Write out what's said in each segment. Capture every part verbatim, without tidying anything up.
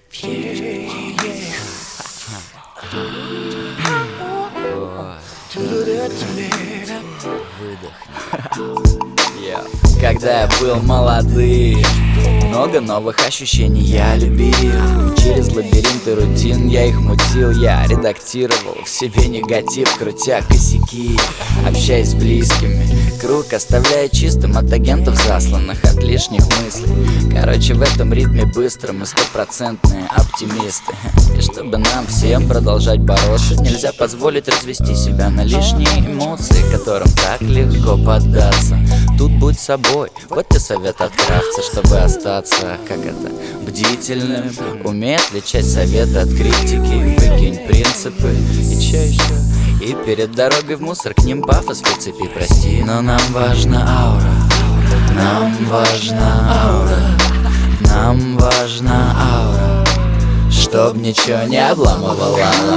Когда я был молодым, много новых ощущений я любил. Через лабиринты рутин я их мутил. Я редактировал в себе негатив, крутя косяки, общаясь с близкими. Круг оставляя чистым от агентов засланных, от лишних мыслей. Короче, в этом ритме быстро мы стопроцентные оптимисты. И чтобы нам всем продолжать бороться, нельзя позволить развести себя на лишние эмоции, которым так легко поддаться. Тут будь собой, вот тебе совет от кравца, чтобы остаться, как это, бдительным. Умей отличать советы от критики, выкинь принципы. И чё еще? И перед дорогой в мусор к ним пафос прицепи, прости. Но нам важна аура, нам важна аура, нам важна аура, чтоб ничего не обламывала.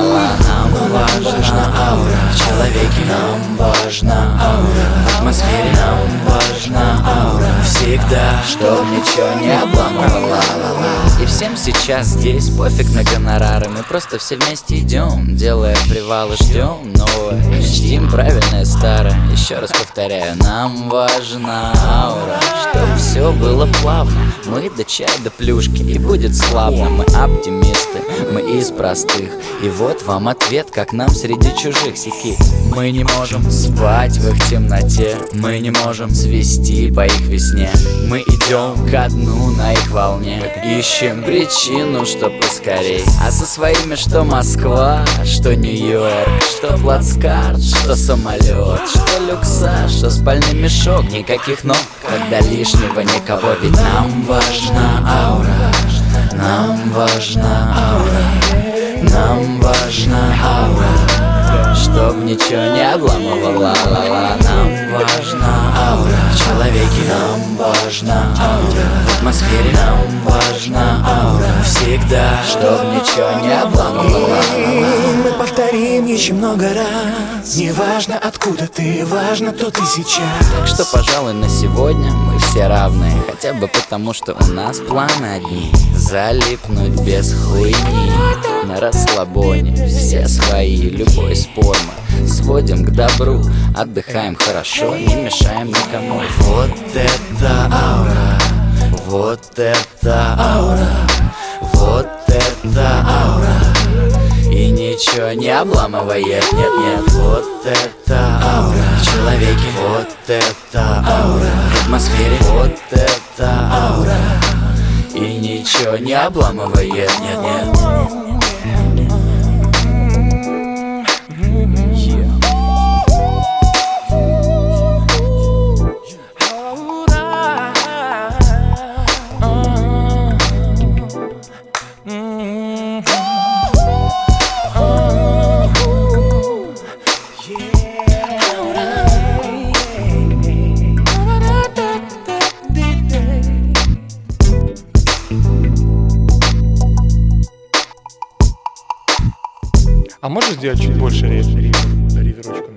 Нам важна аура в человеке, нам важна аура в атмосфере, нам важна аура всегда, чтоб ничего не обламывала. И всем сейчас здесь пофиг на гонорары, мы просто все вместе идем, делая привалы, ждем новое, чтим правильное старое. Еще раз повторяю, нам важна аура, чтоб все было плавно, мы до чая до плюшки, и будет славно. Мы оптимисты, мы из простых, и вот вам ответ, как нам среди чужих сики. Мы не можем спать в их темноте, мы не можем цвести по их весне. Мы идем ко дну на их волне, ищем причину, что поскорей. А со своими что Москва, что Нью-Йорк, что плацкарт, что самолет, что люкса, что спальный мешок. Никаких ног, когда лишнего никого, ведь нам важна аура, нам важна аура, нам важна аура, чтоб ничего не обламывала. Нам важна аура в человеке, нам важна аура в атмосфере, нам важна аура всегда, чтоб ничего не обламывала. Мы повторим еще много раз, не важно откуда ты, важно кто ты сейчас. Так что, пожалуй, на сегодня мы все равны, хотя бы потому, что у нас планы одни. Залипнуть без хуйни, на расслабоне, все свои, любой спор мы сводим к добру. Отдыхаем хорошо, не мешаем никому. Вот это аура, вот это аура, вот это аура, и ничего не обламывает, нет, нет. Вот это аура в человеке, вот это аура в атмосфере, вот это аура, и ничего не обламывает, нет, нет. А можешь сделать чуть больше риверочку?